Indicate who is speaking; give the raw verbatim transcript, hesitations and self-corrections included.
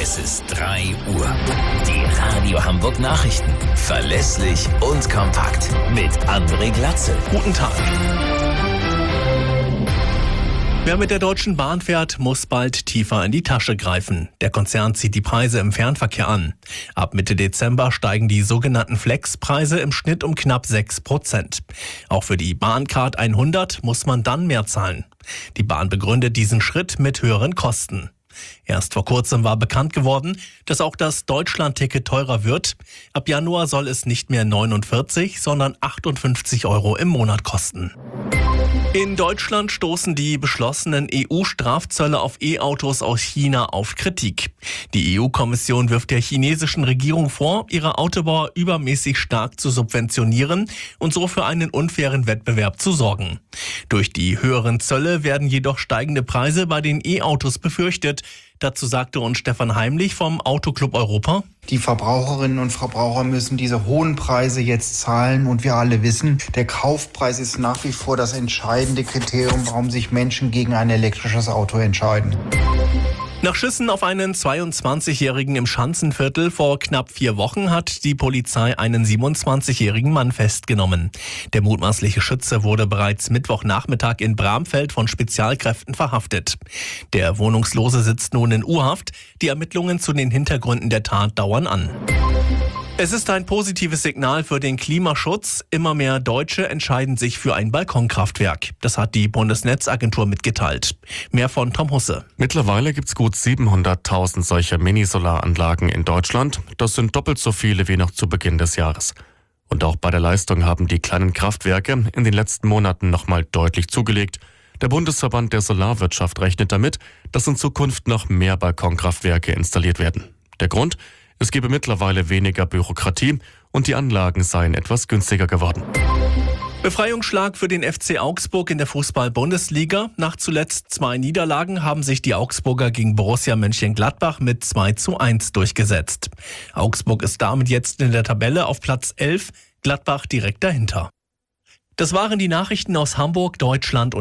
Speaker 1: Es ist drei Uhr. Die Radio Hamburg Nachrichten. Verlässlich und kompakt. Mit André Glatzel.
Speaker 2: Guten Tag. Wer mit der Deutschen Bahn fährt, muss bald tiefer in die Tasche greifen. Der Konzern zieht die Preise im Fernverkehr an. Ab Mitte Dezember steigen die sogenannten Flex-Preise im Schnitt um knapp sechs Prozent. Auch für die Bahncard hundert muss man dann mehr zahlen. Die Bahn begründet diesen Schritt mit höheren Kosten. Erst vor kurzem war bekannt geworden, dass auch das Deutschland-Ticket teurer wird. Ab Januar soll es nicht mehr neunundvierzig, sondern achtundfünfzig Euro im Monat kosten. In Deutschland stoßen die beschlossenen E U-Strafzölle auf E-Autos aus China auf Kritik. Die E U-Kommission wirft der chinesischen Regierung vor, ihre Autobauer übermäßig stark zu subventionieren und so für einen unfairen Wettbewerb zu sorgen. Durch die höheren Zölle werden jedoch steigende Preise bei den E-Autos befürchtet. Dazu sagte uns Stefan Heimlich vom Autoclub Europa:
Speaker 3: Die Verbraucherinnen und Verbraucher müssen diese hohen Preise jetzt zahlen und wir alle wissen, der Kaufpreis ist nach wie vor das entscheidende Kriterium, warum sich Menschen gegen ein elektrisches Auto entscheiden.
Speaker 2: Nach Schüssen auf einen zweiundzwanzigjährigen im Schanzenviertel vor knapp vier Wochen hat die Polizei einen siebenundzwanzigjährigen Mann festgenommen. Der mutmaßliche Schütze wurde bereits Mittwochnachmittag in Bramfeld von Spezialkräften verhaftet. Der Wohnungslose sitzt nun in U-Haft. Die Ermittlungen zu den Hintergründen der Tat dauern an. Es ist ein positives Signal für den Klimaschutz. Immer mehr Deutsche entscheiden sich für ein Balkonkraftwerk. Das hat die Bundesnetzagentur mitgeteilt. Mehr von Tom Husse.
Speaker 4: Mittlerweile gibt es gut siebenhunderttausend solcher Mini-Solaranlagen in Deutschland. Das sind doppelt so viele wie noch zu Beginn des Jahres. Und auch bei der Leistung haben die kleinen Kraftwerke in den letzten Monaten nochmal deutlich zugelegt. Der Bundesverband der Solarwirtschaft rechnet damit, dass in Zukunft noch mehr Balkonkraftwerke installiert werden. Der Grund? Es gebe mittlerweile weniger Bürokratie und die Anlagen seien etwas günstiger geworden.
Speaker 2: Befreiungsschlag für den F C Augsburg in der Fußball-Bundesliga. Nach zuletzt zwei Niederlagen haben sich die Augsburger gegen Borussia Mönchengladbach mit zwei zu eins durchgesetzt. Augsburg ist damit jetzt in der Tabelle auf Platz elf, Gladbach direkt dahinter. Das waren die Nachrichten aus Hamburg, Deutschland und